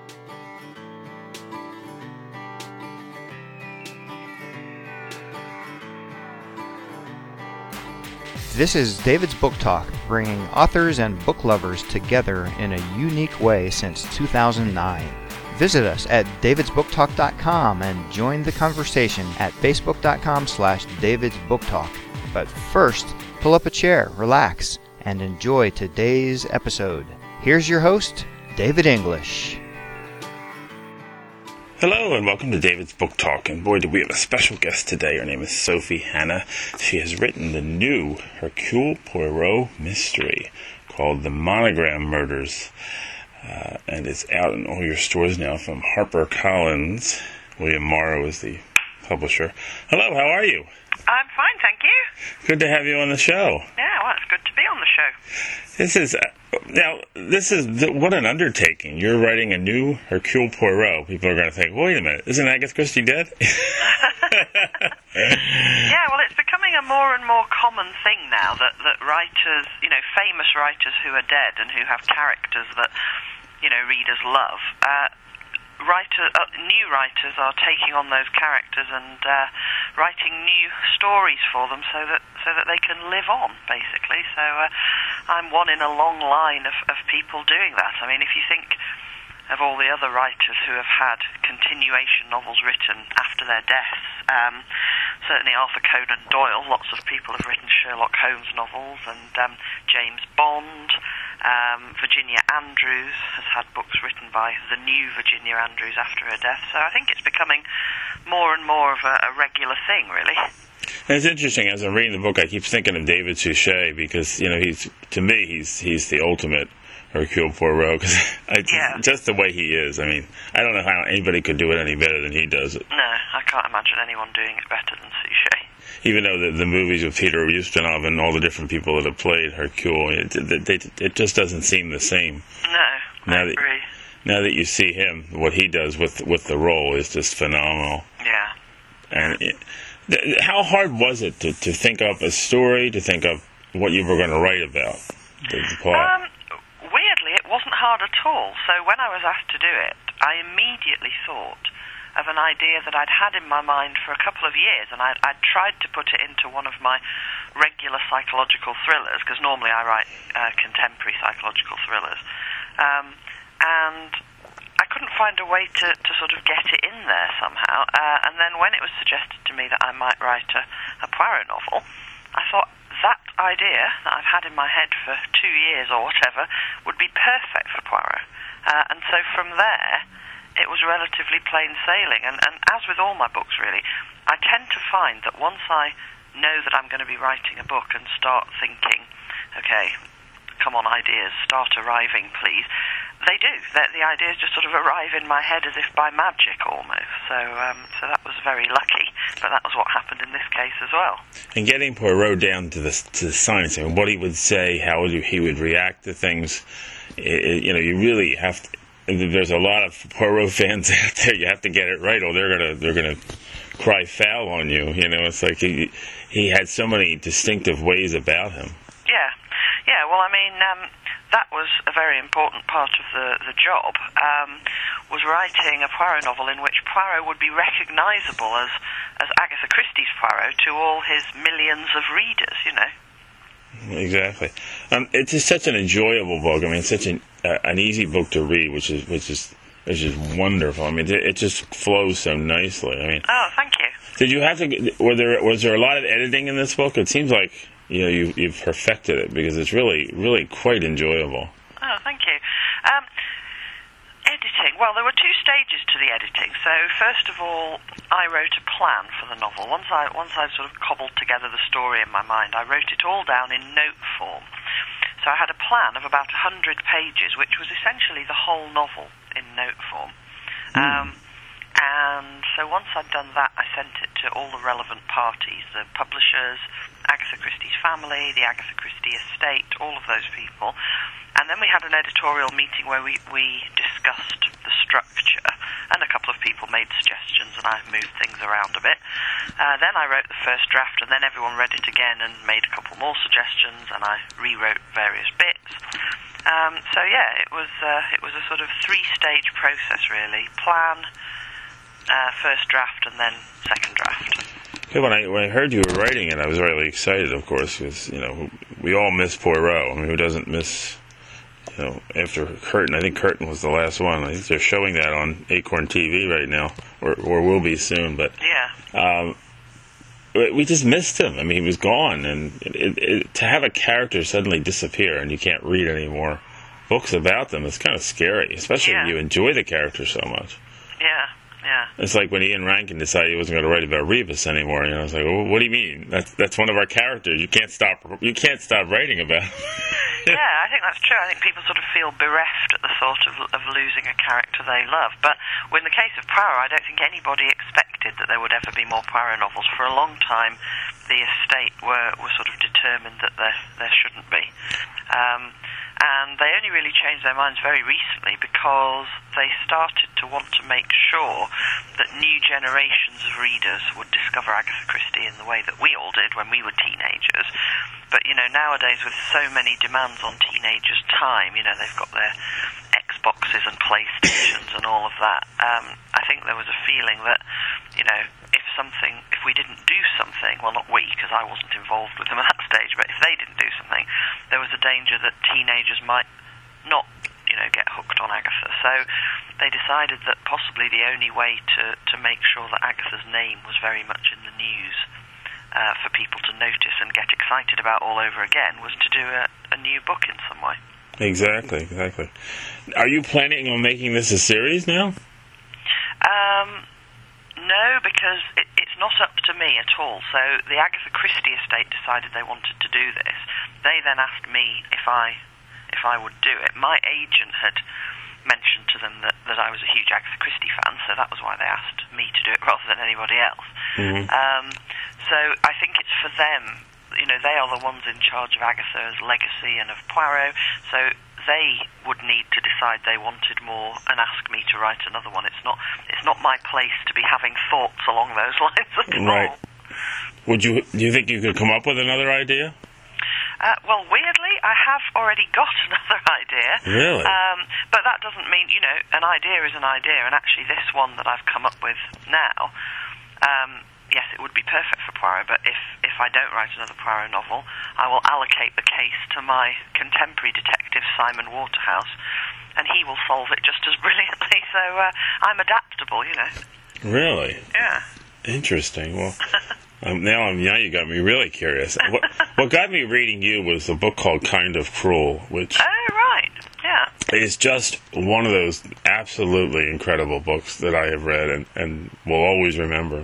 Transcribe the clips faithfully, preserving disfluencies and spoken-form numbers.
This is David's Book Talk, bringing authors and book lovers together in a unique way since two thousand nine. Visit us at davids book talk dot com and join the conversation at facebook dot com slash davids book talk. But first, pull up a chair, relax, and enjoy today's episode. Here's your host, David English. Hello and welcome to David's Book Talk, and boy do we have a special guest today. Her name is Sophie Hannah. She has written the new Hercule Poirot mystery called The Monogram Murders, uh, and it's out in all your stores now from HarperCollins. William Morrow is the publisher. Hello, how are you? I'm fine, thank you. Good to have you on the show. Yeah, well, it's good to be on the show. This is, uh, now, this is, the, what an undertaking. You're writing a new Hercule Poirot. People are going to think, wait a minute, isn't Agatha Christie dead? Yeah, well, it's becoming a more and more common thing now that, that writers, you know, famous writers who are dead and who have characters that, you know, readers love, uh, Writer, uh, new writers are taking on those characters and uh, writing new stories for them so that so that they can live on, basically. So uh, I'm one in a long line of, of people doing that. I mean, if you think of all the other writers who have had continuation novels written after their deaths, um, certainly Arthur Conan Doyle, lots of people have written Sherlock Holmes novels, and um, James Bond. Um, Virginia Andrews has had books written by the new Virginia Andrews after her death, so I think it's becoming more and more of a, a regular thing, really. And it's interesting, as I'm reading the book, I keep thinking of David Suchet, because, you know, he's, to me, he's he's the ultimate Hercule Poirot, because yeah. just the way he is. I mean, I don't know how anybody could do it any better than he does it. No, I can't imagine anyone doing it better than Suchet. Even though the, the movies with Peter Ustinov and all the different people that have played Hercule, it, it, it just doesn't seem the same. No, now I that, agree. Now that you see him, what he does with with the role is just phenomenal. Yeah. And it, th- how hard was it to, to think up a story, to think of what you were going to write about, the, the plot? Um, weirdly, it wasn't hard at all. So when I was asked to do it, I immediately thought of an idea that I'd had in my mind for a couple of years, and I'd, I'd tried to put it into one of my regular psychological thrillers, because normally I write uh, contemporary psychological thrillers, um, and I couldn't find a way to, to sort of get it in there somehow, uh, and then when it was suggested to me that I might write a, a Poirot novel, I thought that idea that I've had in my head for two years or whatever would be perfect for Poirot, uh, and so from there it was relatively plain sailing. And, and as with all my books, really, I tend to find that once I know that I'm going to be writing a book and start thinking, okay, come on, ideas, start arriving, please, they do. The, the ideas just sort of arrive in my head as if by magic, almost. So um, so that was very lucky, but that was what happened in this case as well. And getting Poirot down to the, to the science, I mean, what he would say, how he would react to things, it, you know, you really have to... There's a lot of Poirot fans out there. You have to get it right, or they're gonna they're gonna cry foul on you. You know, it's like he he had so many distinctive ways about him. Yeah, yeah. Well, I mean, um, that was a very important part of the the job. Um, was writing a Poirot novel in which Poirot would be recognisable as as Agatha Christie's Poirot to all his millions of readers. You know. Exactly. Um, it's just such an enjoyable book. I mean, it's such an uh, an easy book to read, which is which is which is wonderful. I mean, it, it just flows so nicely. I mean, oh, thank you. Did you have to? Were there was there a lot of editing in this book? It seems like you know you you've perfected it, because it's really really quite enjoyable. Oh, thank you. Um, editing. Well, there were two stages to the editing. So first of all, I wrote a plan for the novel. Once I once I'd sort of cobbled together the story in my mind, I wrote it all down in note form. So I had a plan of about one hundred pages, which was essentially the whole novel in note form. Mm. Um, and so once I'd done that, I sent it to all the relevant parties, the publishers, Agatha Christie's family, the Agatha Christie estate, all of those people. And then we had an editorial meeting where we, we discussed the structure, and a couple of people made suggestions, and I moved things around a bit. Uh, then I wrote the first draft, and then everyone read it again and made a couple more suggestions, and I rewrote various bits. Um, so yeah, it was uh, it was a sort of three-stage process, really: plan, uh, first draft, and then second draft. Yeah, when I when I heard you were writing it, I was really excited, of course, because you know we all miss Poirot. I mean, who doesn't miss? You know, after Curtin, I think Curtin was the last one. I think they're showing that on Acorn T V right now, or or will be soon. But yeah, um, we just missed him. I mean, he was gone, and it, it, it, to have a character suddenly disappear and you can't read any more books about them, it's kind of scary, especially yeah. if you enjoy the character so much. Yeah. Yeah. It's like when Ian Rankin decided he wasn't going to write about Rebus anymore. You know, it's like, well, what do you mean? That's that's one of our characters. You can't stop. You can't stop writing about him. Yeah, I think that's true. I think people sort of feel bereft at the thought of of losing a character they love. But in the case of Poirot, I don't think anybody expected that there would ever be more Poirot novels. For a long time, the estate were were sort of determined that there there shouldn't be. Um, And they only really changed their minds very recently because they started to want to make sure that new generations of readers would discover Agatha Christie in the way that we all did when we were teenagers. But, you know, nowadays with so many demands on teenagers' time, you know, they've got their Xboxes and PlayStations and all of that, um, I think there was a feeling that, you know, if something, if we didn't do something, well, not we, because I wasn't involved with them at that stage, but if they didn't do something, there was a danger that teenagers might not, you know, get hooked on Agatha. So they decided that possibly the only way to, to make sure that Agatha's name was very much in the news uh, for people to notice and get excited about all over again was to do a, a new book in some way. Exactly, exactly. Are you planning on making this a series now? Um... No, because it, it's not up to me at all. So the Agatha Christie estate decided they wanted to do this. They then asked me if I if I would do it. My agent had mentioned to them that, that I was a huge Agatha Christie fan, so that was why they asked me to do it rather than anybody else. Mm-hmm. Um, so I think it's for them. You know, they are the ones in charge of Agatha's legacy and of Poirot, so they would need to decide they wanted more and ask me to write another one. It's not it's not my place to be having thoughts along those lines at all. Right. Would you do you think you could come up with another idea? Uh, well, weirdly, I have already got another idea. Really? Um, but that doesn't mean, you know, an idea is an idea, and actually this one that I've come up with now, um, yes, it would be perfect for Poirot, but if, if I don't write another Poirot novel, I will allocate the case to my contemporary detective, Simon Waterhouse, and he will solve it just as brilliantly, so uh, I'm adaptable, you know. Really? Yeah. Interesting. Well, um, now, I'm, now you got me really curious. What, what got me reading you was a book called Kind of Cruel, which Oh, right. Yeah. is just one of those absolutely incredible books that I have read and, and will always remember.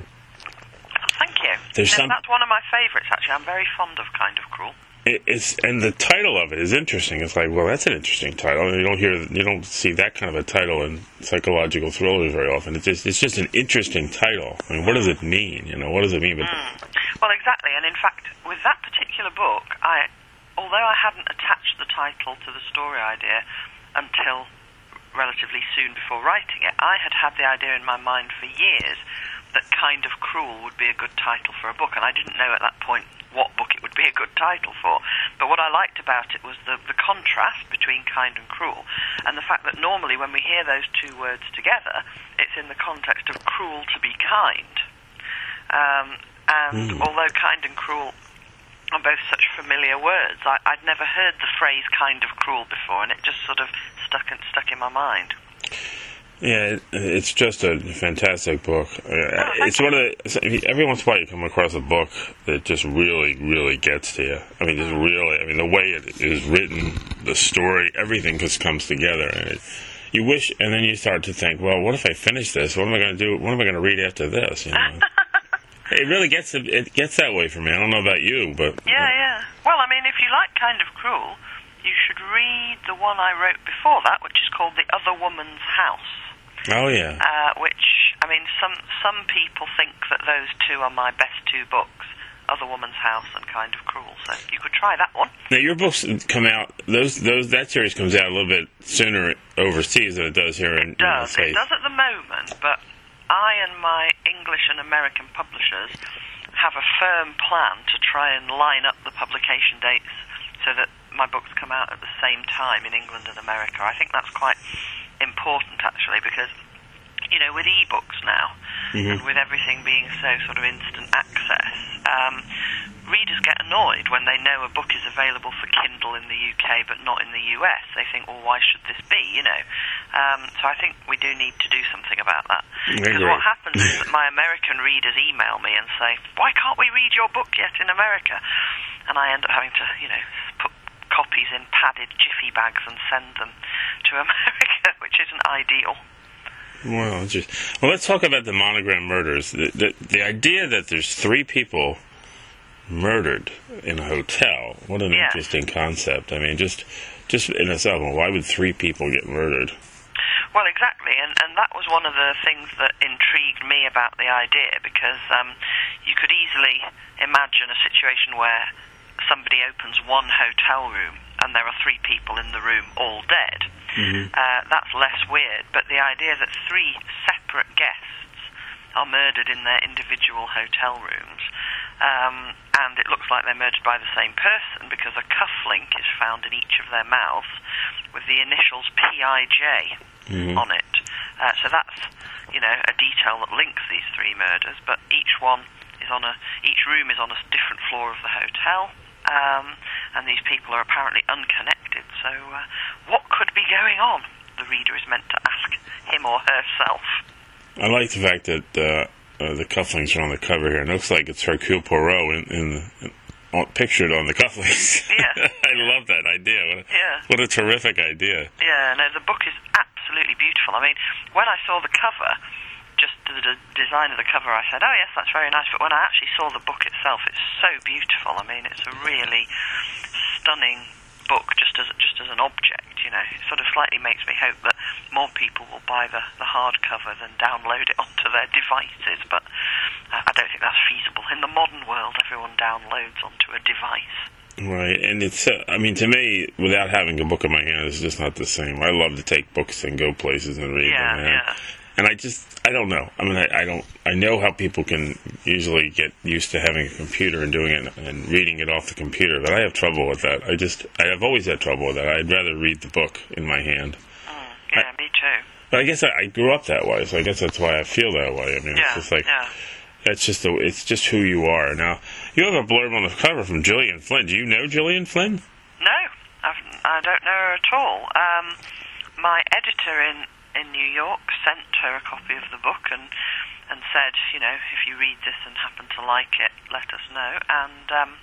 Thank you. There's No, some- That's one of my favourites, actually. I'm very fond of Kind of Cruel. It, it's and the title of it is interesting. It's like, well, that's an interesting title. You don't hear, you don't see that kind of a title in psychological thrillers very often. It's just, it's just an interesting title. I mean, what does it mean? You know, what does it mean? But Mm. Well, exactly. And in fact, with that particular book, I, although I hadn't attached the title to the story idea until relatively soon before writing it, I had had the idea in my mind for years that Kind of Cruel would be a good title for a book, and I didn't know at that point what book it would be a good title for. But what I liked about it was the, the contrast between kind and cruel, and the fact that normally when we hear those two words together, it's in the context of cruel to be kind. Um, and Mm. although kind and cruel are both such familiar words, I, I'd never heard the phrase kind of cruel before, and it just sort of stuck in, stuck in my mind. yeah, it, it's just a fantastic book. Uh, Oh, it's one of the, every once in a while you come across a book that just really, really gets to you. I mean, just really, I mean, the way it is written, the story, everything just comes together. And it, you wish, and then you start to think, well, what if I finish this? What am I going to do? What am I going to read after this? You know, it really gets it gets that way for me. I don't know about you, but Yeah, yeah. Well, I mean, if you like Kind of Cruel, you should read the one I wrote before that, which is called The Other Woman's House. oh yeah, Uh, which, I mean, some some people think that those two are my best two books, Other Woman's House and Kind of Cruel, so you could try that one. now your books come out. Those those that series comes out a little bit sooner overseas than it does here in, It in the does. It States. does at the moment, but I and my English and American publishers have a firm plan to try and line up the publication dates so that my books come out at the same time in England and America. I think that's quite important, actually, because, you know, with e-books now, mm-hmm. and with everything being so sort of instant access, um, readers get annoyed when they know a book is available for Kindle in the U K but not in the U S. They think, well, why should this be, you know? Um, so I think we do need to do something about that. Because what happens is that my American readers email me and say, why can't we read your book yet in America? And I end up having to, you know, put copies in padded jiffy bags and send them to America, which isn't ideal. Well, just, well, let's talk about the Monogram murders. The, the, the idea that there's three people murdered in a hotel, what an yeah. interesting concept. I mean, just just in itself, why would three people get murdered? Well, exactly, and, and that was one of the things that intrigued me about the idea, because um, you could easily imagine a situation where somebody opens one hotel room and there are three people in the room all dead. Mm-hmm. Uh, that's less weird, but the idea that three separate guests are murdered in their individual hotel rooms, um, and it looks like they're murdered by the same person because a cufflink is found in each of their mouths with the initials P I J mm-hmm. on it. Uh, so that's, you know, a detail that links these three murders, but each one is on a, each room is on a different floor of the hotel. Um, and these people are apparently unconnected, so uh, what could be going on? The reader is meant to ask him or herself. I like the fact that uh, uh, the cufflinks are on the cover here. It looks like it's Hercule Poirot in, in, in, in, pictured on the cufflinks. Yeah. I love that idea. What a, yeah. what a terrific idea. Yeah, no, the book is absolutely beautiful. I mean, when I saw the cover, just the d- design of the cover, I said, oh yes, that's very nice, but when I actually saw the book itself, it's so beautiful. I mean, it's a really stunning book just as just as an object, you know. It sort of slightly makes me hope that more people will buy the, the hardcover than download it onto their devices, but uh, I don't think that's feasible. In the modern world, everyone downloads onto a device. Right, and it's, uh, I mean, to me, without having a book in my hand, it's just not the same. I love to take books and go places and read yeah, them. Yeah, And I just, I don't know. I mean, I, I don't, I know how people can usually get used to having a computer and doing it and reading it off the computer, but I have trouble with that. I just, I have always had trouble with that. I'd rather read the book in my hand. Mm, yeah, I, me too. But I guess I, I grew up that way, so I guess that's why I feel that way. I mean, yeah, it's just like, yeah. that's just, a, it's just who you are. Now, you have a blurb on the cover from Gillian Flynn. Do you know Gillian Flynn? No, I've, I don't know her at all. Um, my editor in in New York sent her a copy of the book and and said, you know, if you read this and happen to like it, let us know. And um,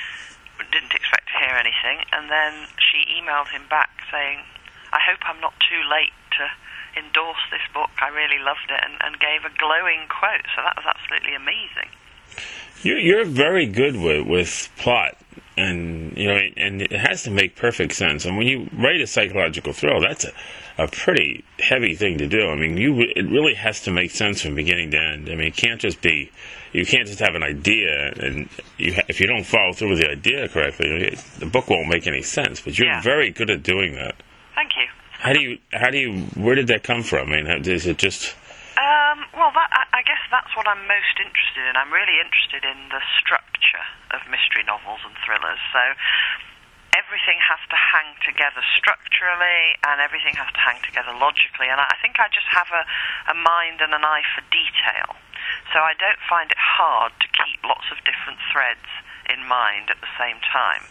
didn't expect to hear anything. And then she emailed him back saying, I hope I'm not too late to endorse this book. I really loved it, and, and gave a glowing quote. So that was absolutely amazing. You're, you're very good with, with plot. And, you know, and it has to make perfect sense. And when you write a psychological thriller, that's a, a pretty heavy thing to do. I mean, you it really has to make sense from beginning to end. I mean, it can't just be, you can't just have an idea, and you ha- if you don't follow through with the idea correctly, the book won't make any sense. But you're yeah. very good at doing that. Thank you. How do you, how do you, where did that come from? I mean, how, is it just... Um, well, that, I, I guess that's what I'm most interested in. I'm really interested in the structure of mystery novels and thrillers. So everything has to hang together structurally, and everything has to hang together logically. And I, I think I just have a, a mind and an eye for detail. So I don't find it hard to keep lots of different threads in mind at the same time.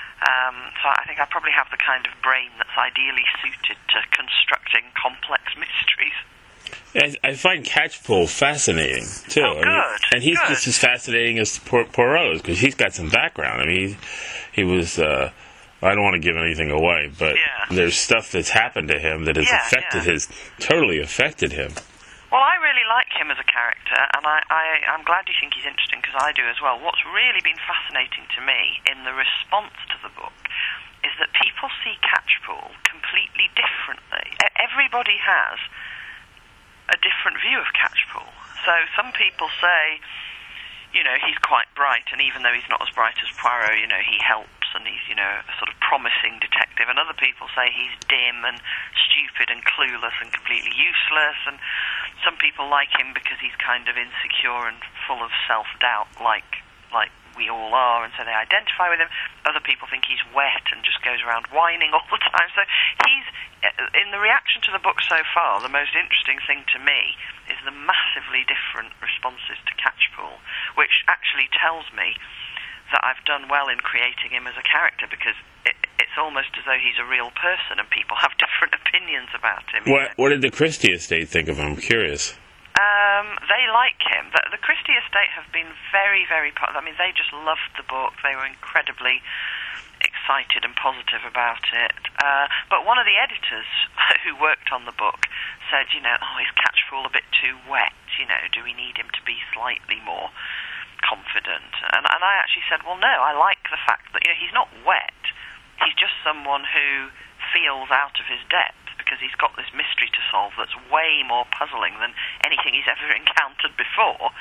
Um, so I think I probably have the kind of brain that's ideally suited to constructing complex mysteries. I, I find Catchpole fascinating too. Oh, good. I mean, and he's good. just as fascinating as Poirot because he's got some background. I mean, he, he was. Uh, I don't want to give anything away, but yeah. there's stuff that's happened to him that has yeah, affected yeah. his, totally affected him. Well, I really like him as a character, and I, I, I'm glad you think he's interesting because I do as well. What's really been fascinating to me in the response to the book is that people see Catchpole completely differently. Everybody has a different view of Catchpole. So some people say, you know, he's quite bright, and even though he's not as bright as Poirot, you know, he helps, and he's, you know, a sort of promising detective. And other people say he's dim and stupid and clueless and completely useless. And some people like him because he's kind of insecure and full of self-doubt, like like we all are, and so they identify with him. Other people think he's wet and just goes around whining all the time. So he's, in the reaction to the book so far, the most interesting thing to me is the massively different responses to Catchpool, which actually tells me that I've done well in creating him as a character, because it, it's almost as though he's a real person and people have different opinions about him. What, what did the Christie estate think of him? I'm curious. Um, they like him. The, the Christie estate have been very, very... Po- I mean, they just loved the book. They were incredibly excited and positive about it. Uh, but one of the editors who worked on the book said, you know, oh, is Catchpool a bit too wet? You know, do we need him to be slightly more confident? And, and I actually said, well, no, I like the fact that, you know, he's not wet. He's just someone who feels out of his depth, because he's got this mystery to solve that's way more puzzling than anything he's ever encountered before.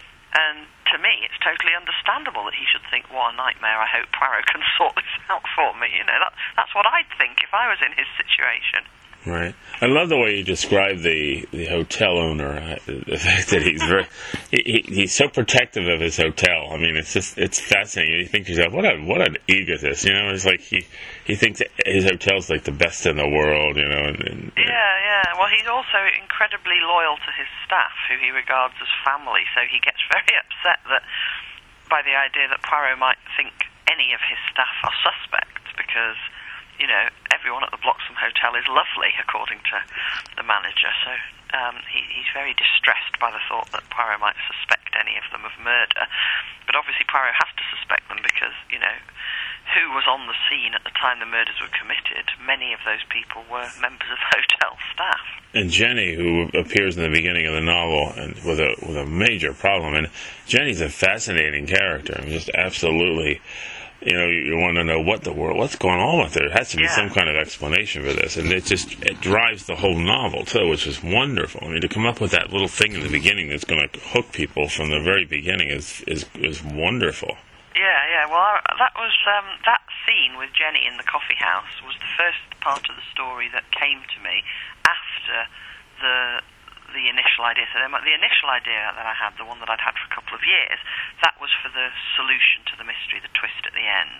And to me, it's totally understandable that he should think, what a nightmare, I hope Poirot can sort this out for me. You know, that, that's what I'd think if I was in his situation. Right. I love the way you describe the, the hotel owner. Uh, the fact that he's very he, he, he's so protective of his hotel. I mean, it's just it's fascinating. You think to yourself, what a what an egotist. You know, it's like he he thinks that his hotel's like the best in the world. You know. And, and, yeah, yeah. Well, he's also incredibly loyal to his staff, who he regards as family. So he gets very upset that by the idea that Poirot might think any of his staff are suspects, because, you know, everyone at the Bloxham Hotel is lovely, according to the manager. So um, he, he's very distressed by the thought that Poirot might suspect any of them of murder. But obviously Poirot has to suspect them because, you know, who was on the scene at the time the murders were committed? Many of those people were members of hotel staff. And Jenny, who appears in the beginning of the novel, and with a with a major problem, and Jenny's a fascinating character. I mean, just absolutely. You know, you, you want to know what the world, what's going on with her. There has to be yeah. some kind of explanation for this, and it just it drives the whole novel too, which is wonderful. I mean, to come up with that little thing in the beginning that's going to hook people from the very beginning is is is wonderful. Yeah, yeah. Well, I, that was um, that scene with Jenny in the coffee house was the first part of the story that came to me after the. the initial idea. So the initial idea that I had, the one that I'd had for a couple of years, that was for the solution to the mystery, the twist at the end.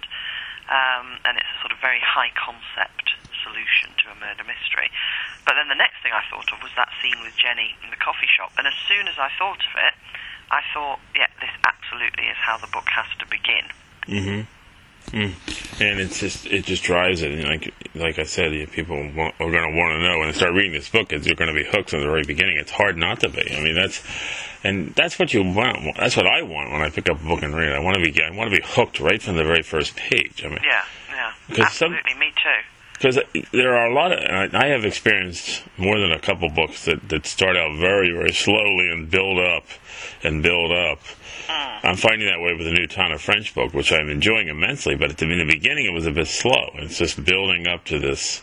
Um, and it's a sort of very high concept solution to a murder mystery. But then the next thing I thought of was that scene with Jenny in the coffee shop. And as soon as I thought of it, I thought, yeah, this absolutely is how the book has to begin. Mm-hmm. Mm. And it's just it just drives it. And like like I said, people want, are going to want to know when they start reading this book. It's, you're going to be hooked from the very beginning. It's hard not to be. I mean, that's and that's what you want. That's what I want when I pick up a book and read it. I want to be I want to be hooked right from the very first page. I mean, yeah, yeah, absolutely. Some, me too. Because there are a lot of, and I have experienced more than a couple books that, that start out very, very slowly and build up and build up. Mm. I'm finding that way with the new Tana French book, which I'm enjoying immensely, but at the, in the beginning it was a bit slow. It's just building up to this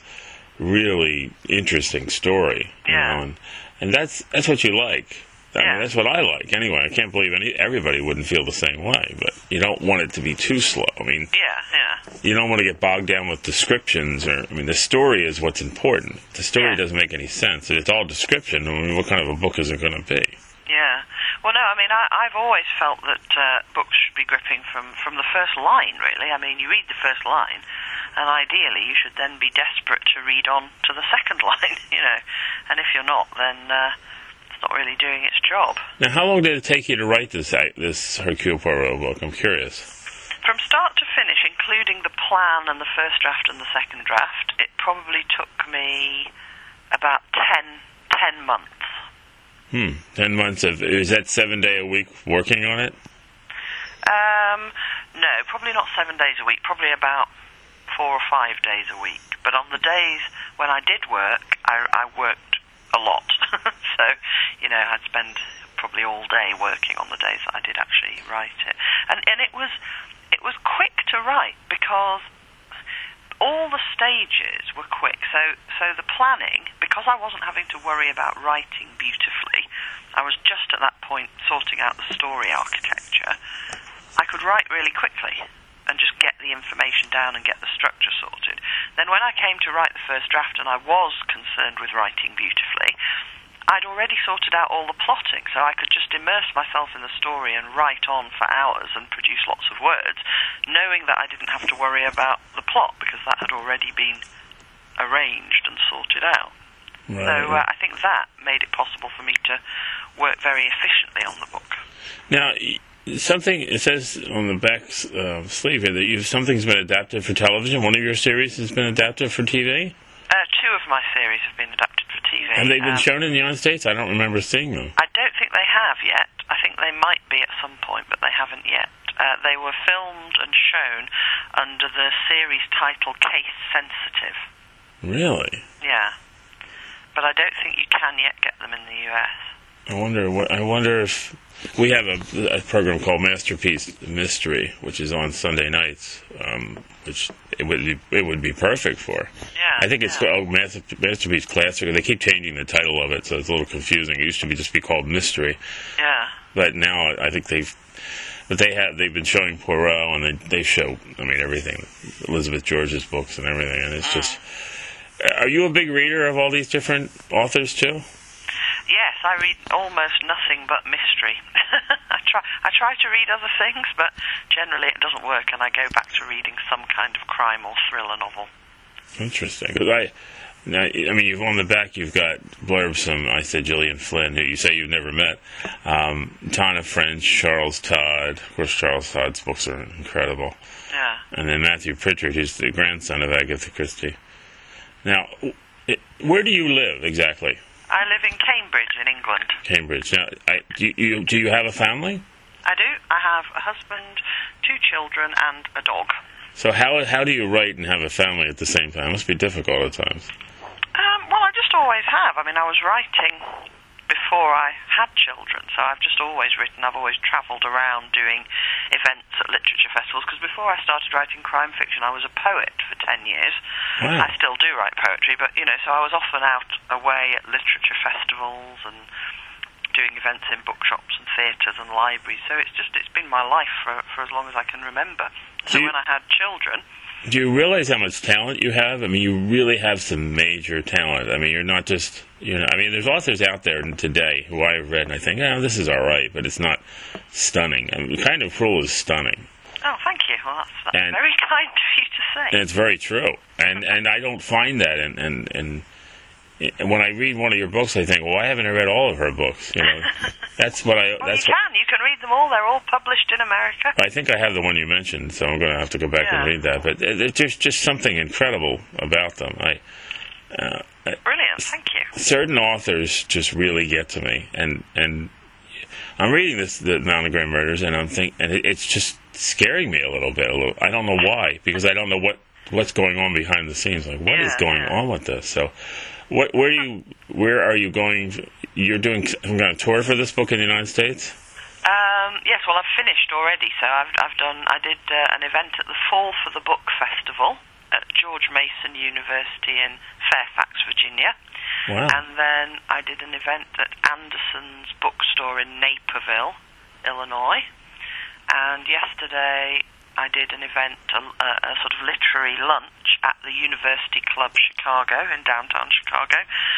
really interesting story. Yeah. You know, and, and that's that's what you like. I yeah. mean, that's what I like. Anyway, I can't believe any everybody wouldn't feel the same way, but you don't want it to be too slow. I mean, yeah, yeah. You don't want to get bogged down with descriptions, or I mean, the story is what's important. The story yeah. doesn't make any sense. It's all description. I mean, what kind of a book is it going to be? Yeah. Well, no, I mean, I, I've always felt that uh, books should be gripping from, from the first line, really. I mean, you read the first line, and ideally you should then be desperate to read on to the second line, you know. And if you're not, then uh, it's not really doing its job. Now, how long did it take you to write this this Hercule Poirot book? I'm curious. From start to finish, including the plan and the first draft and the second draft, it probably took me about ten, ten months. Hmm, ten months of, is that seven day a week working on it? Um, no, probably not seven days a week, probably about four or five days a week. But on the days when I did work, I, I worked a lot. So, you know, I'd spend probably all day working on the days that I did actually write it. And, and it was, it was quick to write because all the stages were quick. So so the planning, because I wasn't having to worry about writing beautifully, I was just at that point sorting out the story architecture, I could write really quickly and just get the information down and get the structure sorted. Then when I came to write the first draft and I was concerned with writing beautifully, I'd already sorted out all the plotting, so I could just immerse myself in the story and write on for hours and produce lots of words, knowing that I didn't have to worry about the plot because that had already been arranged and sorted out. Right. So uh, I think that made it possible for me to work very efficiently on the book. Now, something, it says on the back uh, sleeve here that you've, something's been adapted for television. One of your series has been adapted for T V? Uh, two of my series have been adapted for T V. Have they been um, shown in the United States? I don't remember seeing them. I don't think they have yet. I think they might be at some point, but they haven't yet. Uh, they were filmed and shown under the series title Case Sensitive. Really? Yeah. But I don't think you can yet get them in the U S. I wonder what. I wonder if we have a, a program called Masterpiece Mystery, which is on Sunday nights, um, which it would be it would be perfect for. Yeah. I think it's yeah. called Master, Masterpiece Classic. They keep changing the title of it, so it's a little confusing. It used to be just be called Mystery. Yeah. But now I think they've. But they have they've been showing Poirot, and they they show I mean everything, Elizabeth George's books and everything, and it's mm. just. Are you a big reader of all these different authors too? Yes, I read almost nothing but mystery. I try I try to read other things, but generally it doesn't work, and I go back to reading some kind of crime or thriller novel. Interesting, because I, now, I mean, you've on the back you've got blurbs from I said Gillian Flynn, who you say you've never met, um, Tana French, Charles Todd. Of course, Charles Todd's books are incredible. Yeah. And then Matthew Pritchard, who's the grandson of Agatha Christie. Now, where do you live exactly? I live in Cambridge, in England. Cambridge. Now, I, do you do you have a family? I do. I have a husband, two children, and a dog. So how how do you write and have a family at the same time? It must be difficult at times. Um, well, I just always have. I mean, I was writing before I had children, so I've just always written. I've always travelled around doing events at literature festivals, because before I started writing crime fiction, I was a poet for ten years. Wow. I still do write poetry, but, you know, so I was often out away at literature festivals and doing events in bookshops and theatres and libraries, so it's just, it's been my life for, for as long as I can remember. So you, when I had children... Do you realize how much talent you have? I mean, you really have some major talent. I mean, you're not just, you know, I mean, there's authors out there today who I've read and I think, oh, this is all right, but it's not stunning. I mean, Kind of Cruel is stunning. Oh, thank you. Well, that's, that's and, very kind of you to say. And it's very true. And and I don't find that. And, and, and, and when I read one of your books, I think, well, why haven't I read all of her books? You know, that's what I. Well, that's you can. What, you can read them all. They're all published in America. I think I have the one you mentioned, so I'm going to have to go back yeah. and read that. But it, there's just something incredible about them. I. Uh, Brilliant. Thank you. Certain authors just really get to me, and and I'm reading this, the Monogram Murders, and I'm think, and it, it's just scaring me a little bit. A little, I don't know why, because I don't know what what's going on behind the scenes. Like, what yeah, is going yeah. on with this? So, what, where do you, where are you going? You're doing some kind of tour for this book in the United States? Um, yes. Well, I've finished already. So I've I've done. I did uh, an event at the Fall for the Book Festival at George Mason University in Fairfax, Virginia. Wow. And then I did an event at Anderson's bookstore in Naperville, Illinois. And yesterday I did an event, a, a, a sort of literary lunch at the University Club Chicago in downtown Chicago.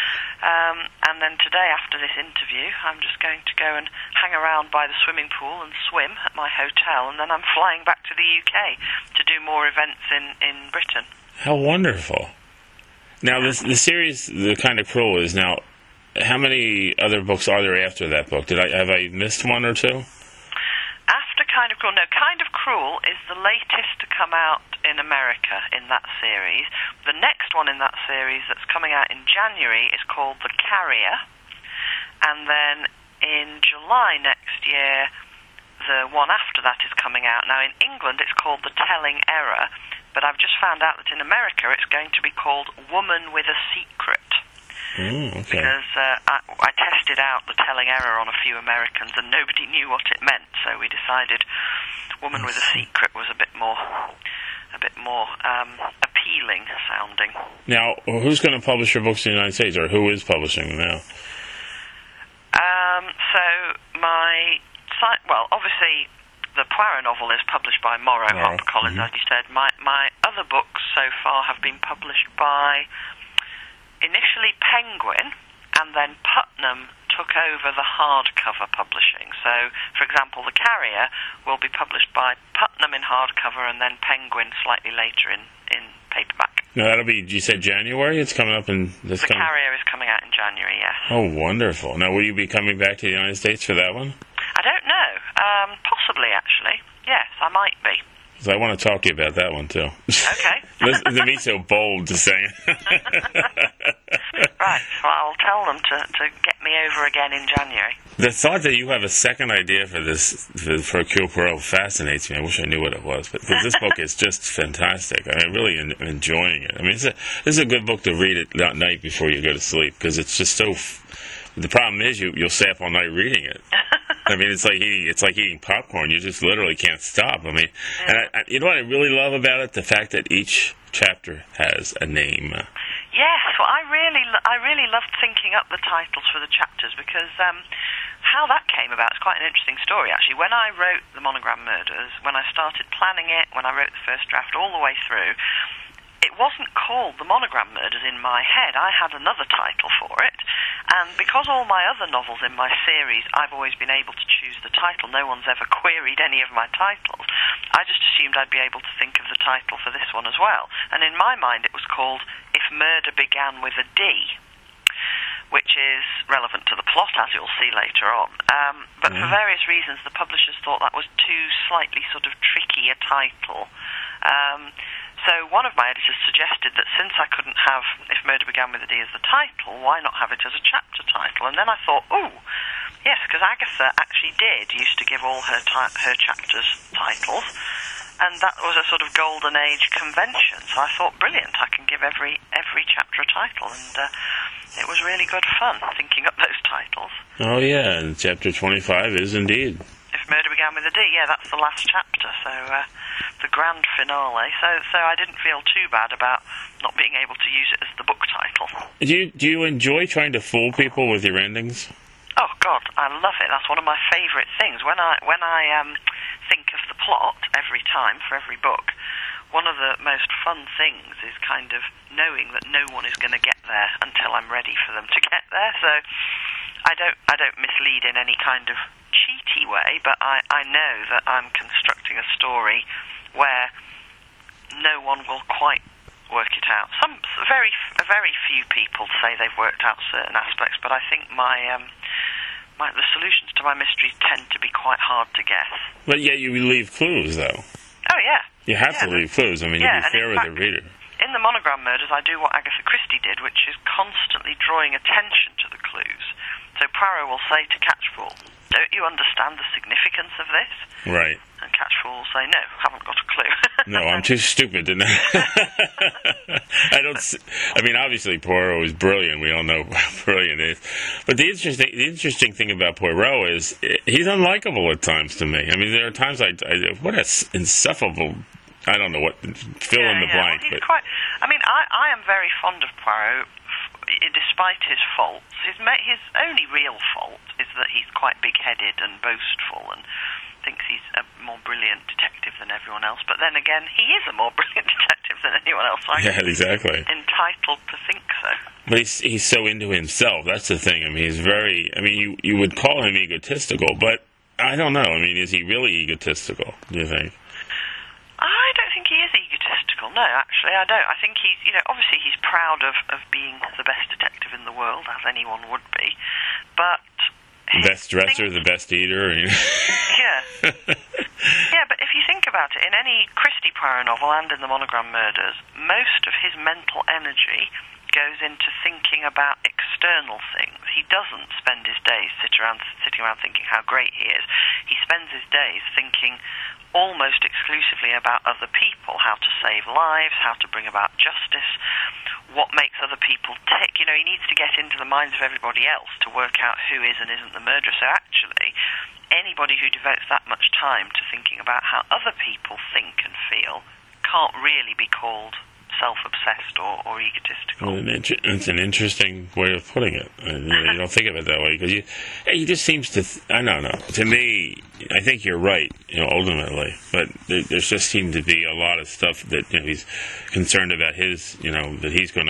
Um, and then today, after this interview, I'm just going to go and hang around by the swimming pool and swim at my hotel, and then I'm flying back to the U K to do more events in, in Britain. How wonderful. Now, this, the series, The Kind of Cruel, is now, how many other books are there after that book? Did I Have I missed one or two? After Kind of Cruel, no, Kind of Cruel is the latest to come out in America in that series. The next one in that series that's coming out in January is called The Carrier. And then in July next year, the one after that is coming out. Now, in England, it's called The Telling Error, but I've just found out that in America it's going to be called Woman with a Secret. Mm, okay. Because uh, I, I tested out The Telling Error on a few Americans and nobody knew what it meant, so we decided Woman with a Secret was a bit more a bit more um, appealing sounding. Now, who's going to publish your books in the United States, or who is publishing them now? Um, so my site, well, obviously the Poirot novel is published by Morrow Morrow. HarperCollins, Mm-hmm. as you said. My my other books so far have been published by initially Penguin, and then Putnam took over the hardcover publishing. So, for example, The Carrier will be published by Putnam in hardcover and then Penguin slightly later in, in paperback. No, that'll be, you said January? It's coming up in this The coming... Carrier is coming out in January, yes. Oh, wonderful. Now, will you be coming back to the United States for that one? I don't know. Um, possibly, actually. Yes, I might be. So I want to talk to you about that one, too. Okay. Listen to me so bold to say it. Right, well, I'll tell them to, to get me over again in January. The thought that you have a second idea for this, for, for Hercule Poirot, fascinates me. I wish I knew what it was, but this book is just fantastic. I really am enjoying it. I mean, it's a, this is a good book to read at night before you go to sleep, because it's just so... F- the problem is you, you'll stay up all night reading it. I mean, it's like eating, it's like eating popcorn. You just literally can't stop. I mean, yeah. and I, I, you know what I really love about it? The fact that each chapter has a name. Yes, well, I really, I really loved thinking up the titles for the chapters because um, how that came about is quite an interesting story, actually. When I wrote The Monogram Murders, when I started planning it, when I wrote the first draft all the way through, it wasn't called The Monogram Murders in my head. I had another title for it. And because all my other novels in my series, I've always been able to choose the title. No one's ever queried any of my titles. I just assumed I'd be able to think of the title for this one as well. And in my mind, it was called If Murder Began with a D, which is relevant to the plot, as you'll see later on. Um, but mm. for various reasons, the publishers thought that was too slightly sort of tricky a title. Um, So one of my editors suggested that since I couldn't have If Murder Began with a D as the title, why not have it as a chapter title? And then I thought, oh, yes, because Agatha actually did used to give all her ti- her chapters titles, and that was a sort of golden age convention. So I thought, brilliant, I can give every every chapter a title, and uh, it was really good fun thinking up those titles. Oh yeah, and chapter twenty-five is indeed If Murder Began with a D. Yeah, that's the last chapter. So. Uh, the grand finale, so so I didn't feel too bad about not being able to use it as the book title. Do you, do you enjoy trying to fool people with your endings? Oh, God, I love it. That's one of my favourite things. When I when I um, think of the plot every time for every book, one of the most fun things is kind of knowing that no one is going to get there until I'm ready for them to get there. So I don't I don't mislead in any kind of cheaty way, but I, I know that I'm constructing a story where no one will quite work it out. Some very very few people say they've worked out certain aspects, but I think my um, my the solutions to my mysteries tend to be quite hard to guess. But yet you leave clues, though. Oh yeah, you have yeah. to leave clues. I mean, yeah, you be fair with fact, the reader. In the Monogram Murders, I do what Agatha Christie did, which is constantly drawing attention to the clues. So Poirot will say to Catchfall, "Don't you understand the significance of this?" Right. And Catchfall will say, "No, haven't got a clue." No, I'm too stupid to know. I don't. I mean, obviously Poirot is brilliant. We all know how brilliant he is. But the interesting, the interesting thing about Poirot is he's unlikable at times to me. I mean, there are times I, I what a insufferable. I don't know what fill yeah, in the yeah. blank. Well, he's but quite. I mean, I, I am very fond of Poirot. Despite his faults, his his only real fault is that he's quite big-headed and boastful and thinks he's a more brilliant detective than everyone else. But then again, he is a more brilliant detective than anyone else. So yeah, exactly. Entitled to think so. But he's he's so into himself. That's the thing. I mean, he's very. I mean, you you would call him egotistical, but I don't know. I mean, is he really egotistical? Do you think? I don't think he is egotistical. No, actually, I don't. I think he's, you know, obviously he's proud of, of being the best detective in the world, as anyone would be. But best dresser, the best eater. Yeah. Yeah, but if you think about it, in any Christie Poirot novel and in the Monogram Murders, most of his mental energy goes into thinking about external things. He doesn't spend his days sit around, sitting around thinking how great he is. He spends his days thinking almost exclusively about other people, how to save lives, how to bring about justice, what makes other people tick. You know, he needs to get into the minds of everybody else to work out who is and isn't the murderer. So actually, anybody who devotes that much time to thinking about how other people think and feel can't really be called self-obsessed or, or egotistical. Well, it's an interesting way of putting it. You know, you don't think of it that way because you, he just seems to. Th- I don't know. To me, I think you're right. You know, ultimately, but there, there just seemed to be a lot of stuff that you know, he's concerned about his. You know, that he's going to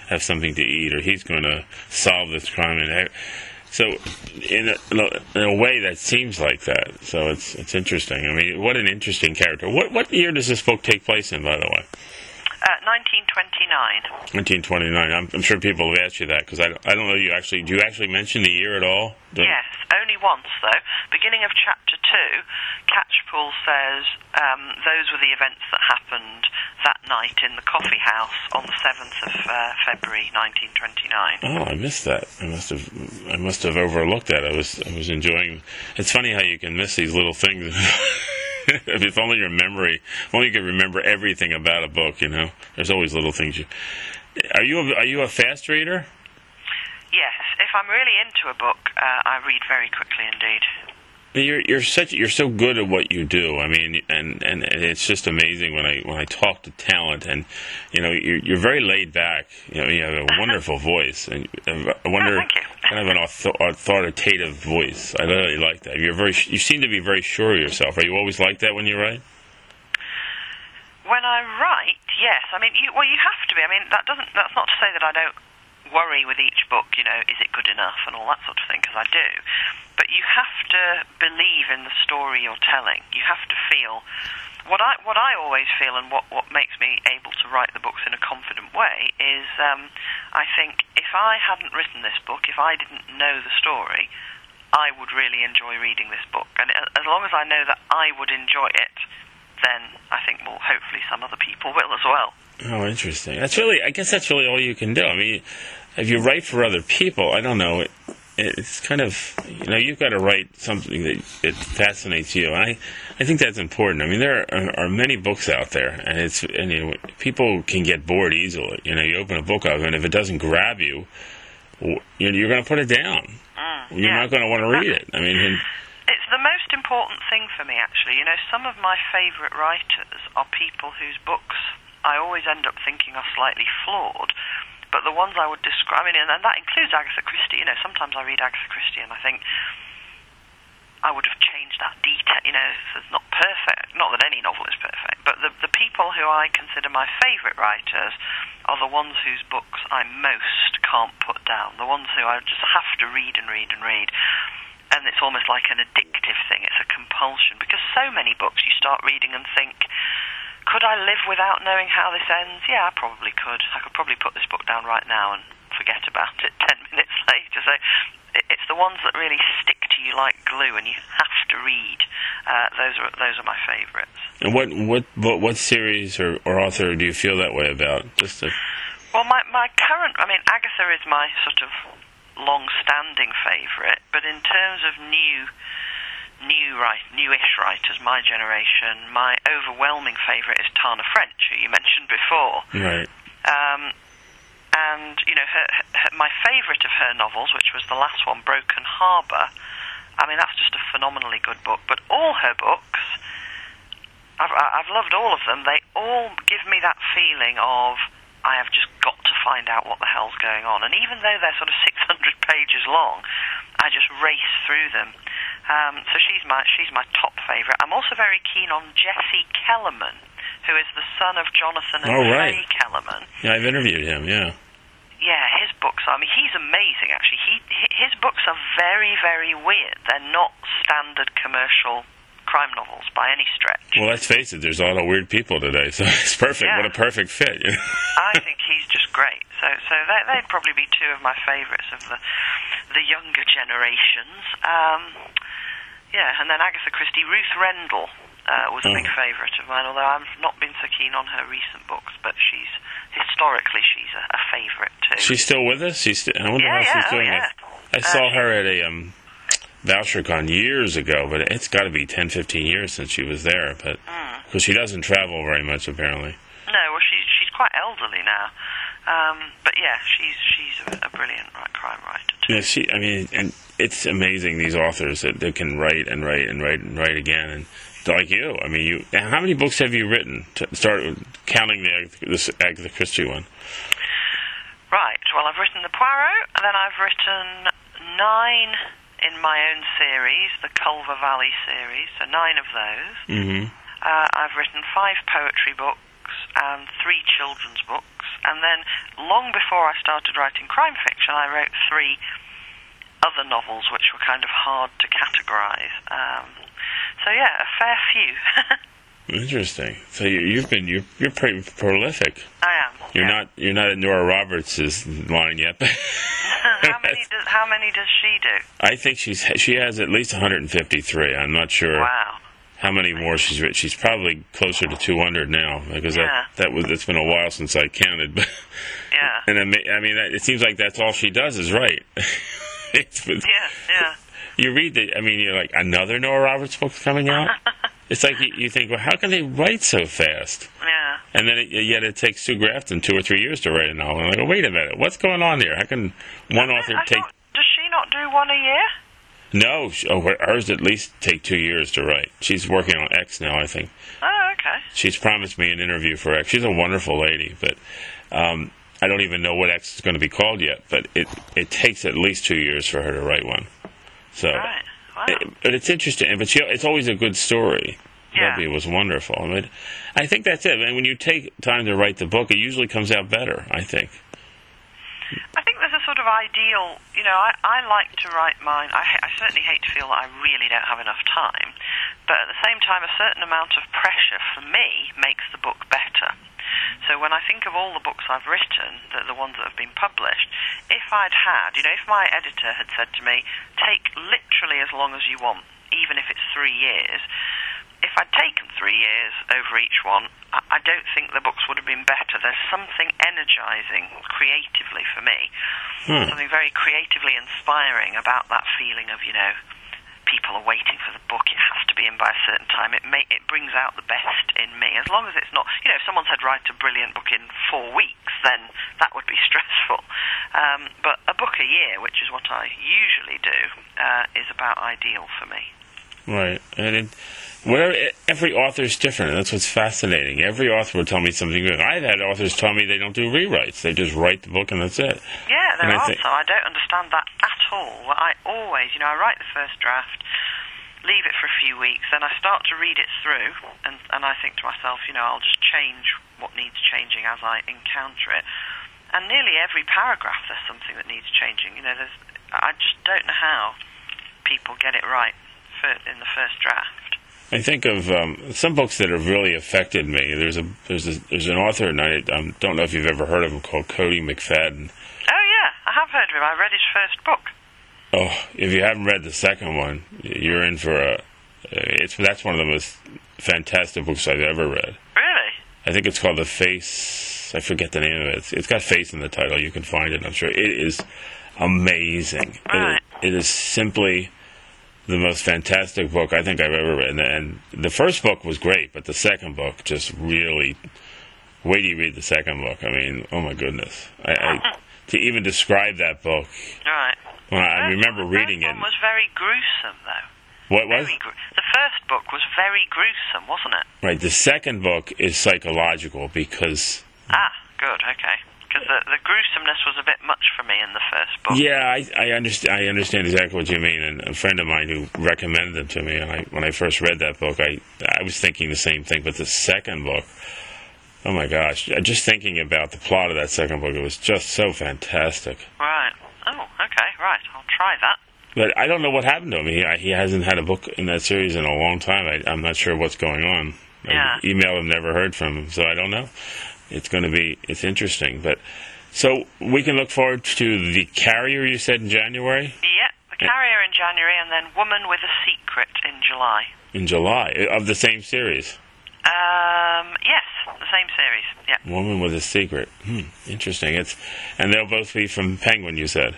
have something to eat, or he's going to solve this crime. And so, in a, in a way, that seems like that. So it's it's interesting. I mean, what an interesting character. What what year does this book take place in, by the way? Uh, nineteen twenty-nine. nineteen twenty-nine. I'm, I'm sure people have asked you that, because I, I don't know you actually, do you actually mention the year at all? Do yes, only once, though. Beginning of chapter two, Catchpool says um, those were the events that happened that night in the coffee house on the seventh of uh, February nineteen twenty-nine. Oh, I missed that. I must have I must have overlooked that. I was I was enjoying. It's funny how you can miss these little things. If only your memory, if only you could remember everything about a book, you know. There's always little things you. Are you a, are you a fast reader? Yes, if I'm really into a book, uh, I read very quickly indeed. You're you're such you're so good at what you do. I mean, and, and, and it's just amazing when I when I talk to talent, and you know you're you're very laid back. You know, you have a wonderful voice, and I wonder oh, thank you. kind of an authoritative voice. I really like that. You're very you seem to be very sure of yourself. Are you always like that when you write? When I write, yes. I mean, you, well, you have to be. I mean, that doesn't. That's not to say that I don't worry with each book, you know, is it good enough and all that sort of thing, because I do. But you have to believe in the story you're telling. You have to feel what I what I always feel, and what, what makes me able to write the books in a confident way is um, I think if I hadn't written this book, if I didn't know the story, I would really enjoy reading this book. And as long as I know that I would enjoy it, then I think, well, hopefully some other people will as well. Oh, interesting. That's really, I guess that's really all you can do. I mean, if you write for other people, I don't know, it, it's kind of, you know, you've got to write something that it fascinates you. And I, I think that's important. I mean, there are, are many books out there, and it's, and you know, people can get bored easily. You know, you open a book up, and if it doesn't grab you, you're, you're going to put it down. Mm, you're yeah. not going to want to read it. I mean, and, it's the most important thing for me, actually. You know, some of my favourite writers are people whose books I always end up thinking are slightly flawed, but the ones I would describe, I mean, and that includes Agatha Christie. You know, sometimes I read Agatha Christie and I think I would have changed that detail. You know, it's not perfect. Not that any novel is perfect, but the the people who I consider my favourite writers are the ones whose books I most can't put down. The ones who I just have to read and read and read. And it's almost like an addictive thing. It's a compulsion. Because so many books you start reading and think, could I live without knowing how this ends? Yeah, I probably could. I could probably put this book down right now and forget about it ten minutes later. So it's the ones that really stick to you like glue, and you have to read. Uh, those are those are my favourites. And what what what, what series or, or author do you feel that way about? Just to... Well, my my current, I mean, Agatha is my sort of long-standing favourite, but in terms of new. New write, newish writers, my generation, my overwhelming favourite is Tana French, who you mentioned before. Right. Um, and, you know, her, her, my favourite of her novels, which was the last one, Broken Harbour, I mean, that's just a phenomenally good book. But all her books, I've, I've loved all of them. They all give me that feeling of, I have just got to find out what the hell's going on. And even though they're sort of six hundred pages long, I just race through them. Um, so she's my she's my top favourite. I'm also very keen on Jesse Kellerman, who is the son of Jonathan and oh, right. Faye Kellerman. Yeah, I've interviewed him, yeah. Yeah, his books, I mean, he's amazing, actually. He His books are very, very weird. They're not standard commercial crime novels by any stretch. Well, let's face it, there's a lot of weird people today, so it's perfect. Yeah. What a perfect fit. I think he's just great. So so they, they'd probably be two of my favourites of the the younger generations. Um, yeah, and then Agatha Christie. Ruth Rendell uh, was a oh. big favourite of mine, although I've not been so keen on her recent books, but she's, historically, she's a, a favourite too. She's still with us? She's st- I wonder yeah, how yeah, she's doing oh, yeah. it. I saw uh, her at a um, VoucherCon years ago, but it's got to be ten, fifteen years since she was there, but because mm. she doesn't travel very much, apparently. No, well, she's she's quite elderly now, um, but yeah, she's she's a, a brilliant crime writer too. Yeah, she. I mean, and it's amazing these authors that they can write and write and write and write again, and like you. I mean, you. How many books have you written? To start counting the this Agatha Christie one. Right. Well, I've written the Poirot, and then I've written nine in my own series, the Culver Valley series, so nine of those. Mm-hmm. Uh, I've written five poetry books and three children's books, And then, long before I started writing crime fiction, I wrote three other novels which were kind of hard to categorize. Um, so yeah, a fair few. Interesting. So you, you've been you're you're pretty prolific. I am. You're yeah. not you're not at Nora Roberts' line yet. how many does How many does she do? I think she's she has at least one hundred fifty-three. I'm not sure. Wow. How many more she's written? She's probably closer to two hundred now, because yeah. that that was it's been a while since I counted. yeah. And I mean, I mean, it seems like that's all she does is write. it's, yeah, yeah. You read the, I mean, you're like, another Nora Roberts book coming out? It's like you, you think, well, how can they write so fast? Yeah. And then it, yet it takes Sue Grafton two or three years to write a novel. I'm like, oh, wait a minute, what's going on here? How can one I author I take? Thought, does she not do one a year? No, oh, hers at least take two years to write. She's working on X now, I think. Oh, okay. She's promised me an interview for X. She's a wonderful lady, but um, I don't even know what X is going to be called yet. But it it takes at least two years for her to write one. So, right. Wow. it, but it's interesting. But she, it's always a good story. Yeah. Debbie was wonderful. I mean, I think that's it. I mean, when you take time to write the book, it usually comes out better, I think. I think there's a sort of ideal, you know, I, I like to write mine. I, I certainly hate to feel that I really don't have enough time, but at the same time, a certain amount of pressure for me makes the book better. So when I think of all the books I've written, the, the ones that have been published, if I'd had, you know, if my editor had said to me, take literally as long as you want, even if it's three years, if I'd taken three years over each one, I, I don't think the books would have been better. There's something energizing creatively for me, hmm. something very creatively inspiring about that feeling of, you know, people are waiting for the book, it has to be in by a certain time. It may, it brings out the best in me, as long as it's not, you know, if someone said write a brilliant book in four weeks, then that would be stressful. Um, but a book a year, which is what I usually do, uh, is about ideal for me. Right, and it, whatever, every author is different, and that's what's fascinating. Every author will tell me something good. I've had authors tell me they don't do rewrites; they just write the book and that's it. Yeah, there and are I think, some. I don't understand that at all. I always, you know, I write the first draft, leave it for a few weeks, then I start to read it through, and and I think to myself, you know, I'll just change what needs changing as I encounter it. And nearly every paragraph, there's something that needs changing. You know, there's I just don't know how people get it right in the first draft. I think of um, some books that have really affected me. There's a there's a, there's an author, and I um, don't know if you've ever heard of him, called Cody McFadden. Oh yeah, I have heard of him. I read his first book. Oh, if you haven't read the second one, you're in for a. It's that's one of the most fantastic books I've ever read. Really? I think it's called The Face. I forget the name of it. It's, it's got Face in the title. You can find it, I'm sure. It is amazing. Right. It, it is simply the most fantastic book I think I've ever read. And the first book was great, but the second book just really... Wait till you read the second book. I mean, oh my goodness. I, I, to even describe that book... Right. When I, I remember reading it... The first one was very gruesome, though. What was? Gru- the first book was very gruesome, wasn't it? Right. The second book is psychological because... Ah, good, okay. Because the, the gruesomeness was a bit much for me in the first book. Yeah, I, I understand. I understand exactly what you mean. And a friend of mine who recommended it to me, and I, when I first read that book, I I was thinking the same thing. But the second book, oh my gosh! Just thinking about the plot of that second book, it was just so fantastic. Right. Oh, okay. Right. I'll try that. But I don't know what happened to him. He he hasn't had a book in that series in a long time. I, I'm not sure what's going on. Yeah. I emailed him, never heard from him, so I don't know. It's going to be, it's interesting. But so we can look forward to The Carrier, you said, in January? Yeah, The Carrier in January, and then Woman with a Secret in July. In July? Of the same series? Um, yes, the same series, yeah. Woman with a Secret. Hmm, interesting. It's And they'll both be from Penguin, you said?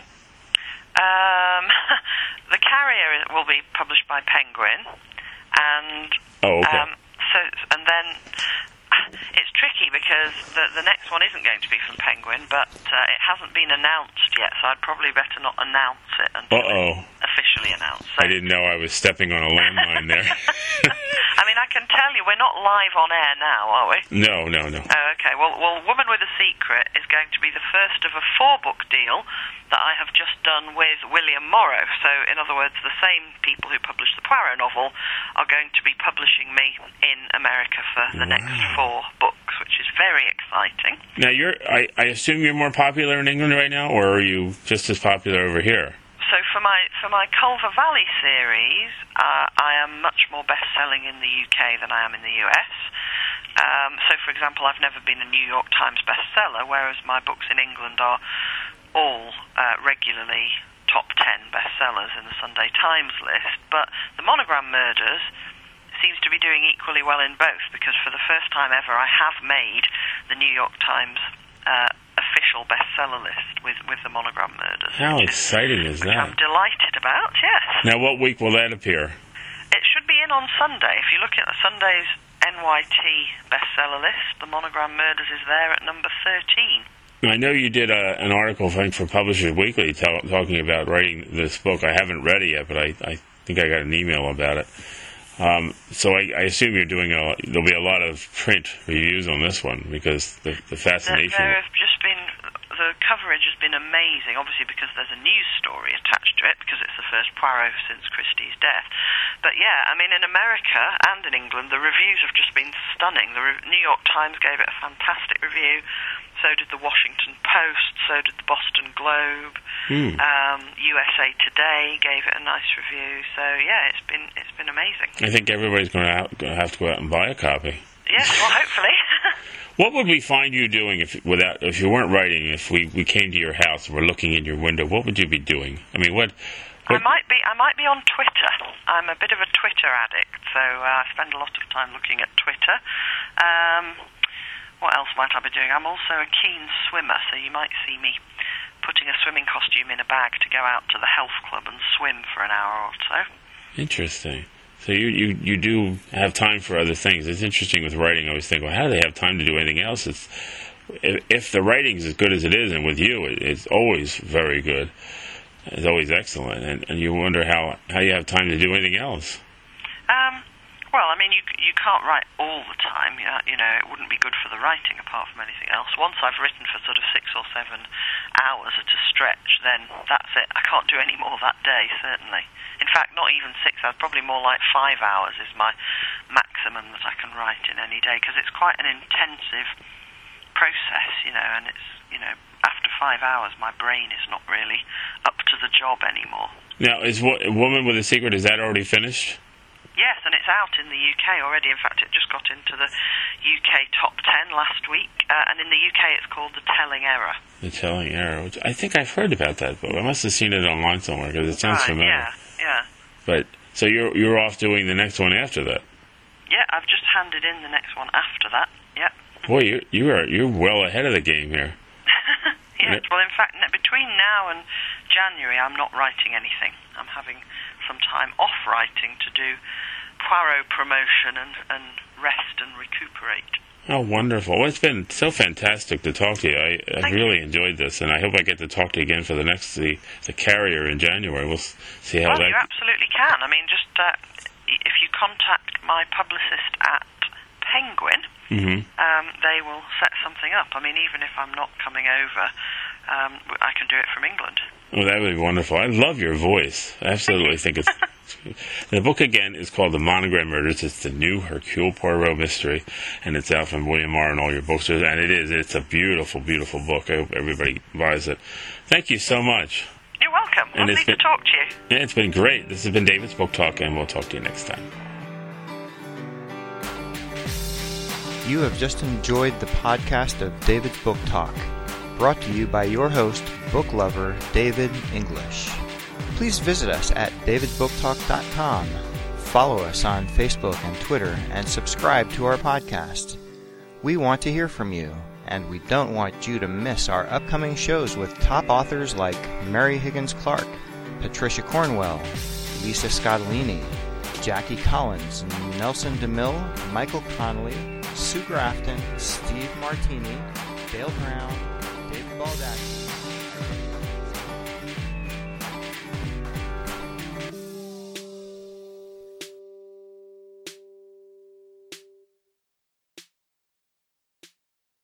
Um, The Carrier will be published by Penguin, and... Oh, okay. Um, so, and then... It's tricky because the the next one isn't going to be from Penguin, but uh, it hasn't been announced yet, so I'd probably better not announce it until Uh-oh. it's officially announced. So, I didn't know I was stepping on a landmine there. I mean, I can tell you we're not live on air now, are we? No, no, no. Oh, okay. Well, well, Woman with a Secret is going to be the first of a four-book deal that I have just done with William Morrow. So, in other words, the same people who published the Poirot novel are going to be publishing me in America for the Wow. next four books, which is very exciting. Now, you're, I, I assume you're more popular in England right now, or are you just as popular over here? So for my for my Culver Valley series, uh, I am much more best-selling in the U K than I am in the U S. Um, so, for example, I've never been a New York Times bestseller, whereas my books in England are all uh, regularly top ten bestsellers in the Sunday Times list. But the Monogram Murders seems to be doing equally well in both, because for the first time ever I have made the New York Times uh, official bestseller list with, with the Monogram Murders. How exciting is, is that? I'm delighted about, yes. Now, what week will that appear? It should be in on Sunday. If you look at Sunday's N Y T bestseller list, the Monogram Murders is there at number thirteen. I know you did a, an article, I think, for Publishers Weekly tell, talking about writing this book. I haven't read it yet, but I, I think I got an email about it. Um, so I, I assume you're doing a, there'll be a lot of print reviews on this one, because the, the fascination... There, there have just been, the coverage has been amazing, obviously because there's a news story attached to it, because it's the first Poirot since Christie's death. But yeah, I mean, in America and in England, the reviews have just been stunning. The Re- New York Times gave it a fantastic review, so did the Washington Post, so did the Boston Globe, mm. um, U S A Today gave it a nice review. So yeah, it's been it's been amazing. I think everybody's going to have to go out and buy a copy. Yes, well, hopefully. What would we find you doing if without if you weren't writing? If we, we came to your house and were looking in your window, what would you be doing? I mean, what? what I might be I might be on Twitter. I'm a bit of a Twitter addict, so uh, I spend a lot of time looking at Twitter. Um, What else might I be doing? I'm also a keen swimmer, so you might see me putting a swimming costume in a bag to go out to the health club and swim for an hour or so. Interesting. So you, you, you do have time for other things. It's interesting with writing. I always think, well, how do they have time to do anything else? It's, if, if the writing's as good as it is, and with you, it, it's always very good. It's always excellent. And, and you wonder how, how you have time to do anything else. Um... Well, I mean, you you can't write all the time. You know, you know, it wouldn't be good for the writing apart from anything else. Once I've written for sort of six or seven hours at a stretch, then that's it. I can't do any more that day, certainly. In fact, not even six hours, probably more like five hours is my maximum that I can write in any day, because it's quite an intensive process, you know, and it's, you know, after five hours, my brain is not really up to the job anymore. Now, is what, Woman with a Secret, is that already finished? Yes, and it's out in the U K already. In fact, it just got into the U K top ten last week, uh, and in the U K it's called The Telling Error. The Telling Error. Which I think I've heard about that book. I must have seen it online somewhere, because it sounds right, familiar. Yeah, yeah. But, so you're you're off doing the next one after that? Yeah, I've just handed in the next one after that, yeah. Boy, you you are, you're well ahead of the game here. Yes, well, in fact, between now and January, I'm not writing anything. I'm having some time off writing to do Poirot promotion and, and rest and recuperate. Oh, wonderful. Well, it's been so fantastic to talk to you. I, I really you. enjoyed this, and I hope I get to talk to you again for the next, the, the Carrier in January. We'll see how well, that... you absolutely can. I mean, just uh, if you contact my publicist at Penguin, mm-hmm. um, they will set something up. I mean, even if I'm not coming over, um, I can do it from England. Oh, that would be wonderful. I love your voice. I absolutely think it's... The book, again, is called The Monogram Murders. It's the new Hercule Poirot mystery, and it's out from William Morrow and all your bookstores, and it is. It's a beautiful, beautiful book. I hope everybody buys it. Thank you so much. You're welcome. And Lovely been, to talk to you. Yeah, it's been great. This has been David's Book Talk, and we'll talk to you next time. You have just enjoyed the podcast of David's Book Talk, brought to you by your host, book lover David English. Please visit us at davids book talk dot com. Follow us on Facebook and Twitter, and subscribe to our podcast. We want to hear from you, and we don't want you to miss our upcoming shows with top authors like Mary Higgins Clark, Patricia Cornwell, Lisa Scottolini, Jackie Collins, Nelson DeMille, Michael Connolly, Sue Grafton, Steve Martini, Dale Brown, David Baldacci,